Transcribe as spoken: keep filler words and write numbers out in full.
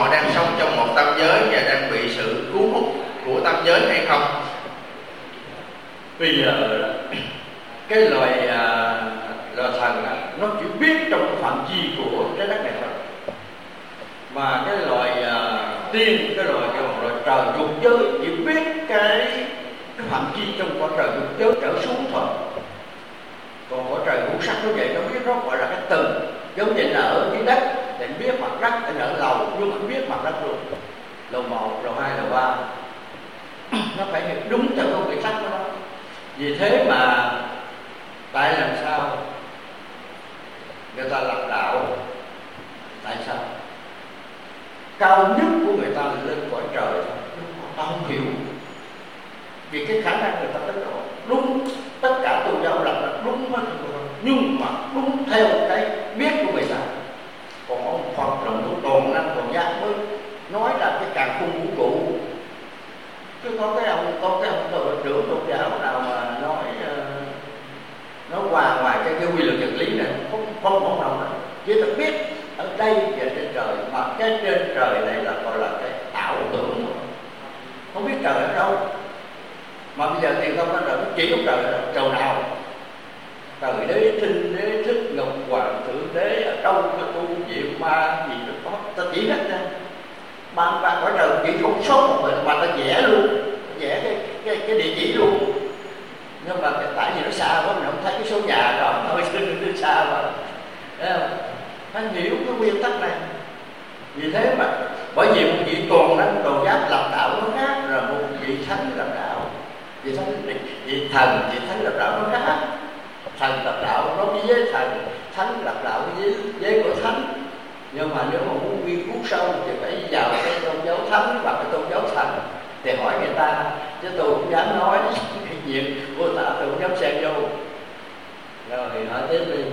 họ đang sống trong một tam giới và đang bị sự cuốn hút của tam giới hay không? Bây giờ cái loài à, loài thần đó, nó chỉ biết trong cái phạm vi của trái đất này thôi, mà cái loài à, tiên, cái loài cái loài trời dục giới chỉ biết cái, cái phạm vi trong cõi trời dục giới trở xuống thôi. Còn cõi trời ngũ sắc nó vậy, nó biết nó gọi là cái từ, giống như là ở dưới đất thì biết mặt đất, thì ở lầu nhưng mà biết mặt đất luôn, lầu một, lầu hai, lầu ba. Nó phải hiểu đúng theo cái quy tắc của nó. Vì thế mà tại làm sao người ta lập đạo? Tại sao cao nhất của người ta là lên cõi trời? Ta không hiểu, vì cái khả năng người ta tới đó đúng, tất cả tôn giáo lập là đúng hết, nhưng mà đúng theo cái biết của người ta. Còn ông Phật là một toàn năng còn giác mới nói ra cái càn khôn vũ trụ. Chứ có cái ông có cái ông đội trưởng tôn giáo nào mà nói uh, nói qua ngoài cái, cái quy luật vật lý này không không không đâu, chỉ cần biết ở đây và trên trời, mà cái trên trời này là gọi là cái ảo tưởng, không biết trời ở đâu. Mà bây giờ tiền không có trời, chỉ có trời ở trời nào? Trời đế tinh, đế thích, ngọc hoàng, thượng đế ở đâu, cái tu diệu ma gì đó có, ta chỉ hết ra. Ban ban cõi trời chỉ không số một người mà ta vẽ luôn, vẽ cái cái cái địa chỉ luôn. Nhưng mà tại vì nó xa quá mình không thấy cái số nhà rồi, thôi nó xa mà. Thấy không? Phải hiểu cái nguyên tắc này. Vì thế mà bởi vì một vị toàn năng toàn giác lập đạo nó khác, rồi một vị thánh lập đạo, vị thánh vị thần, vị thánh lập đạo nó khác. Thần lập đạo nó với giới thần, thánh lập đạo với giới của thánh. Nhưng mà nếu mà muốn nghiên cứu sâu thì phải vào cái tôn giáo thánh và cái tôn giáo thần thì hỏi người ta, chứ tôi không dám nói cái chuyện của ta, tôi không dám xen vô. Rồi hỏi tiếp đi.